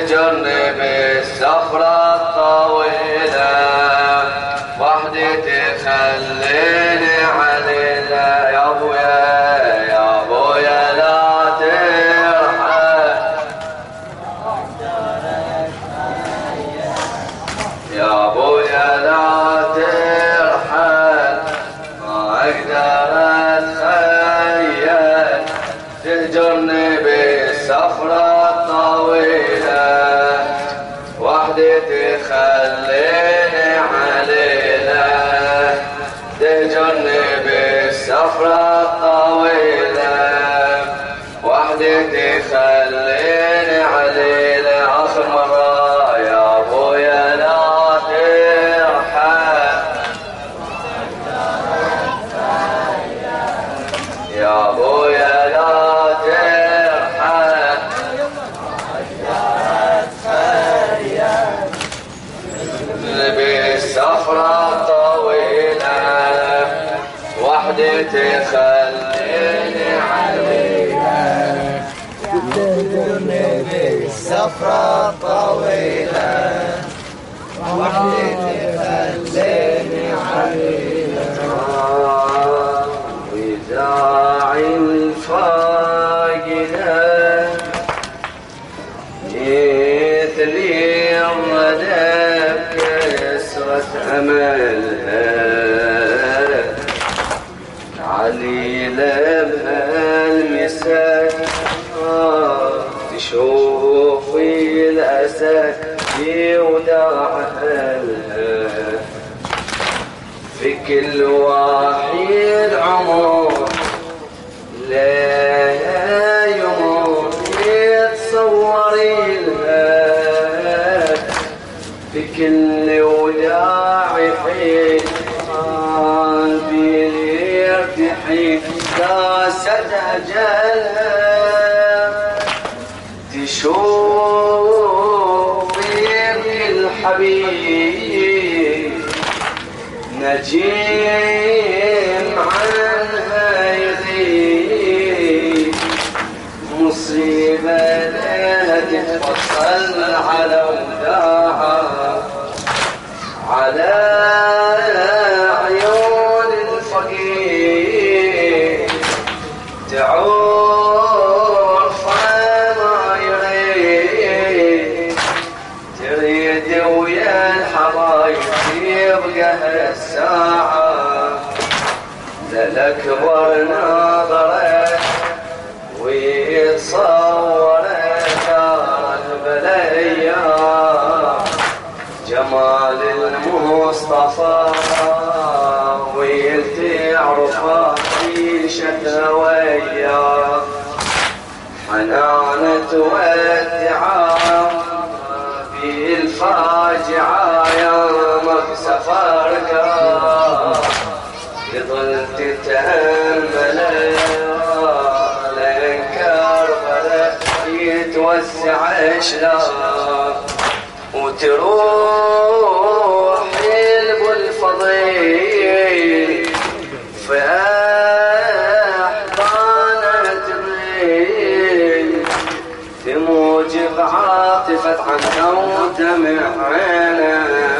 تجرني بالسفرة الطويلة وحدي تخليني عليلة يا ابويا يا ابويا لا ترحل يا ابويا لا ترحل ما اقدر اتخيل تهجرني بالسفرة الطويلة وحدي تخليني عليلة تهجرني بالسفرة الطويلة وحدي تخليني عليلة آخر مرة يا ابويا لا ترحل يا ابويا لا ترحل بالسفرة الطويلة وحدي تخليني عليها تهجرني بالسفرة الطويلة وحدي تخليني عليها وداعي الفاقدة مثلي الردى بكسرة أملها عليلة بهالمساك تشوفي الأسى في وداعها في كل واحد عمر لا يمر يتصوري لها في كل وداع حين قلبي يرتحي داست أجلها تشوفي الحبيب نجيم عنها يغيب مصيبة لها تتفصل على وداعها على عيون الفقير تعور فما يريد تريد ويا الحبايب يبقى هالساعة للأكبر ناظره ويتصور دار البلية جمال المصطفى ويتعرفه في شتوية حنانة والدعاء في الفاجعة يا مكسفرك يظل تتأمل لنكر بلا يتوسع اشلاء وتروح يلب الفضيل في أحضانه تبين تموج بعاطفة عنك ودمع عينه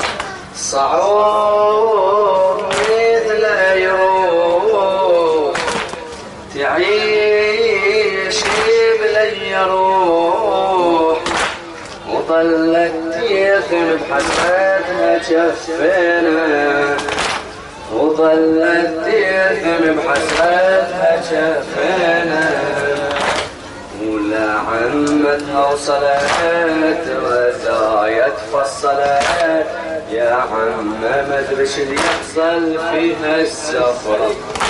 صعود مثل يروح تعيش بلي روح وظلت تيثم بحسرتها جفينا وظلت تيثم بحسرتها جفينا ولا عمتها وصلت رزايا تفصلت يا عم ما ادري شو اللي يحصل فيها السفرة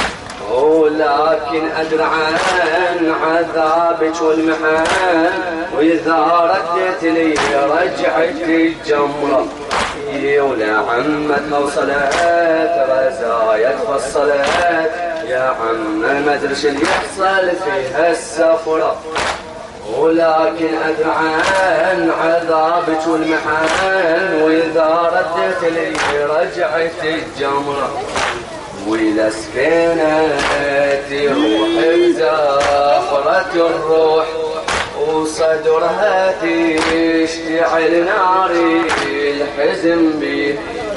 ولكن أدري عن عذابك والمحن وإذا ردت لي رجعت الجمرة ولا عمتها وصلت رزايا تفصلت يا عم ما ادري شو اللي يحصل فيها السفرة ولكن أدري عن عذابك والمحن وإذا ردت لي رجعت الجمرة وإلى سكينة تروح بزافرة الروح وصل وصدرها تشتعل ناري الحزن بيه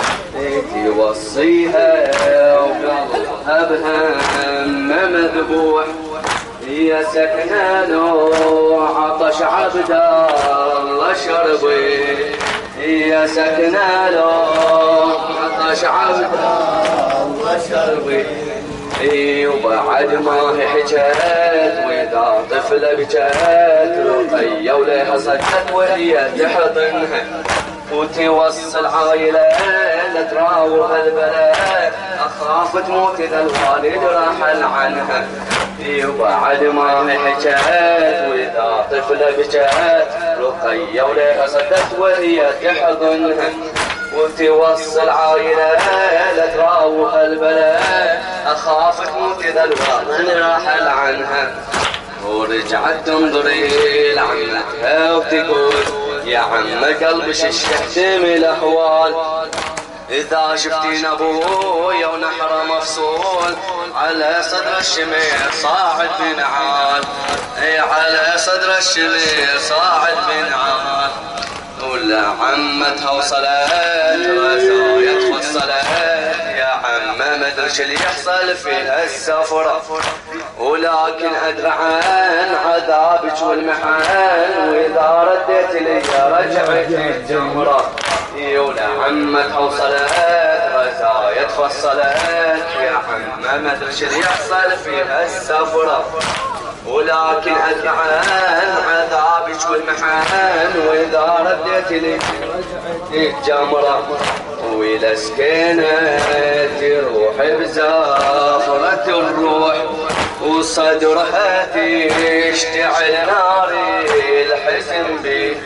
توصيها وقلبها بهم مذبوح يا سكنة نوع عطش عبد الله شربي يا سكنة نوع عطش عبد الله شربي وبعد ما هي حجت وإذا طفلة بجت رقية وليها صدت وهي تحضنها وتوصل عايلة لتراوح البلد أخاف تموت إذا الوالد رحل عنها وبعد ما هي حجت وإذا طفلة بجت رقية وليها صدت وهي تحضنها وتوصل عايلة لتراوح البلد أخاف تموت إذا الوالد رحل عنها ورجعت تنظري لعمتها وتقول يا عم قلبي ششحت من الأحوال إذا شفتين أبويا ونحره مفصول على صدر الشمير صاعد بنعال على صدر الشمير صاعد بنعال ولا عمتها وصلت رزايا تفصلت يا عم ما ادري شو اللي يحصل فيها السفرة ولكن ادري عن عذابك والمحن واذا رديت لي رجعت الجمرة ولا عمتها وصلت رزايا تفصلت يا عم ما ادري شو اللي يحصل فيها السفرة ولكن أدري عن عذابك والمحن وإذا رديت لي الجمرة وإلى سكينة تروح بزافرة الروح وصدرها تشتعل ناري الحزن بيه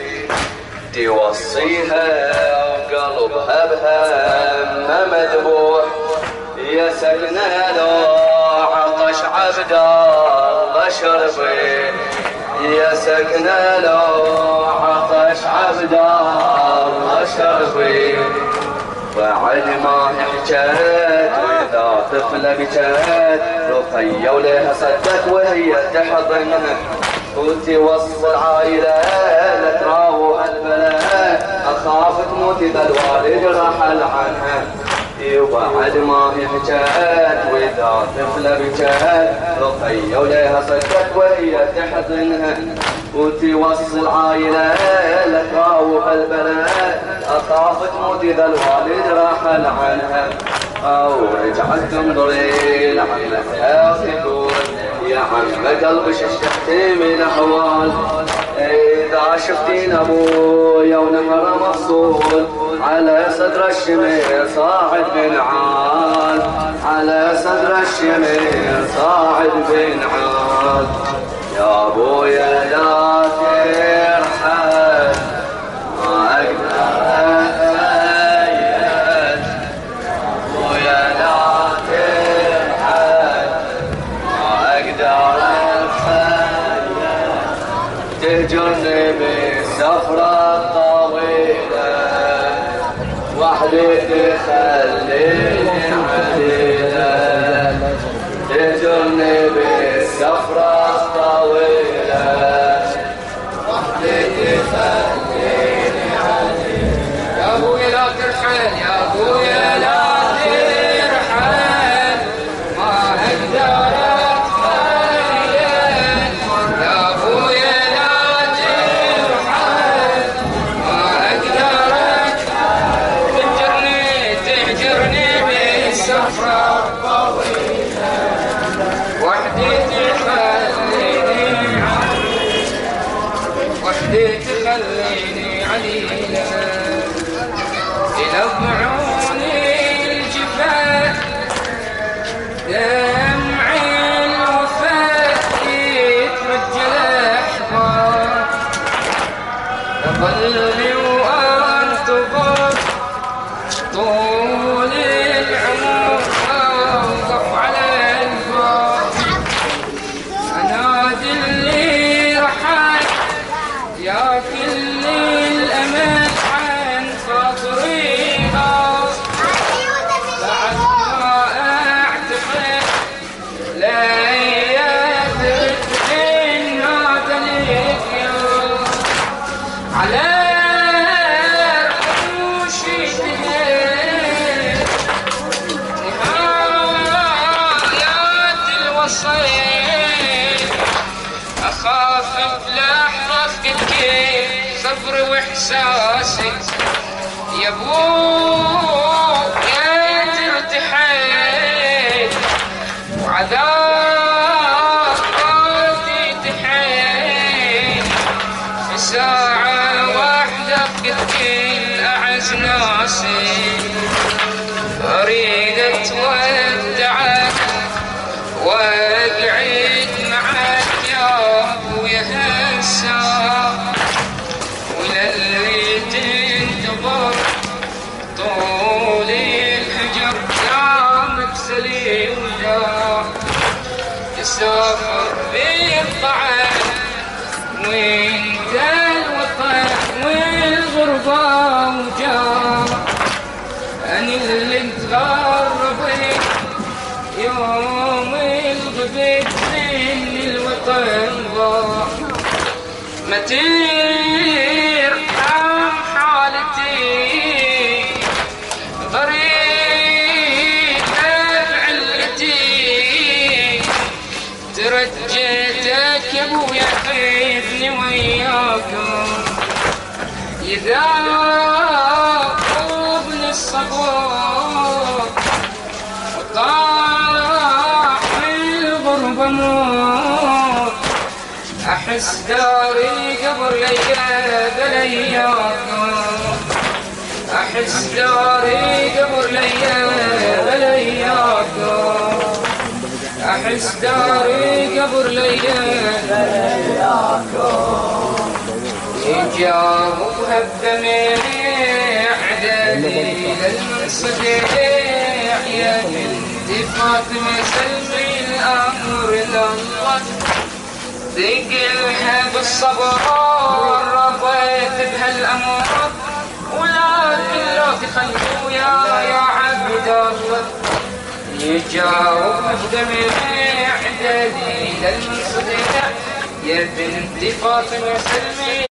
توصيها وقلبها بهم مذبوح يا سكنة لو عطش عبد الله شربي يا سكنة لو عطش عبد الله شربي بعد ما حكت وإذا طفلة بكت رقية وليها صدت وهي تحضنها وتوصل عائلة لتراوح البلد أخاف تموت إذا الوالد رحل عنها وبعد ما هي حكت وإذا طفلة بكت رقية وليها صدت وهي تحضنها وتوصل عائلة لتراوح البلد أخاف تموت إذا الوالد رحل عنها أو رجعت تنظري لعمتها وتقول يا عم قلبي ششحت من أحوال إذا شفتين أبويا ونهر مفصول على صدر الشمير صاعد بنعال على صدر الشمير صاعد بنعال يا أبويا لا ترحل ما أقدر أتخيل أبويا لا ترحل ما أقدر أتخيل تهجرني بالسفرة الطويلة وحدي تخليني عليلة تهجرني بالسفرة الطويلة وحدي تخليني عليلة يا أبويا لا ترحل يا أبويا لا ترحل ما أقدر أتخيل يا أبويا لا ترحل ما أقدر تهجرني بالسفرة الطويلة وحدي تخليني عليلة يلبعوني الجفاف دمعي الوفاة يتمجل أحضان أظلني وأنتظر طول العمر أوقف على الباب أنادي اللي رحل يا كل الأمل عن خاطري بعد ما أعتقد لا يدرك إن هذا اليوم خافت لحظة فقدت صبري واحساسي يا ابويا ترتحل وعذاب قلبي تحل في ساعة واحدة فقدت الأعز ناسي أريد أتودعك وأقعد معك يا أبويا هسه وللي تنتظر طول الحجر يا مكسلي ويا تسافر بالطعن وانت الوطن والغربة وجار أنا اللي متغربين يوم الغبت من الوطن ضاع ما ترحم حالتي طريقك علتي ترجيتك يا ابويا خذني وياكم إذا طوبني الصبر وطاح الغربة موت أحس داري قبر ليا بلياكم أحس داري قبر ليا بلياكم أحس داري قبر ليا بلياكم يجاوبها بدمع دليل المنصدع يا بنتي فاطمة سلمي الأمر لله ثقلها بالصبر رضيت بهالأمر ولكن لا تخلوا يا عبد الله يجاوبها بدمع دليل المنصدع يا بنتي فاطمة سلمي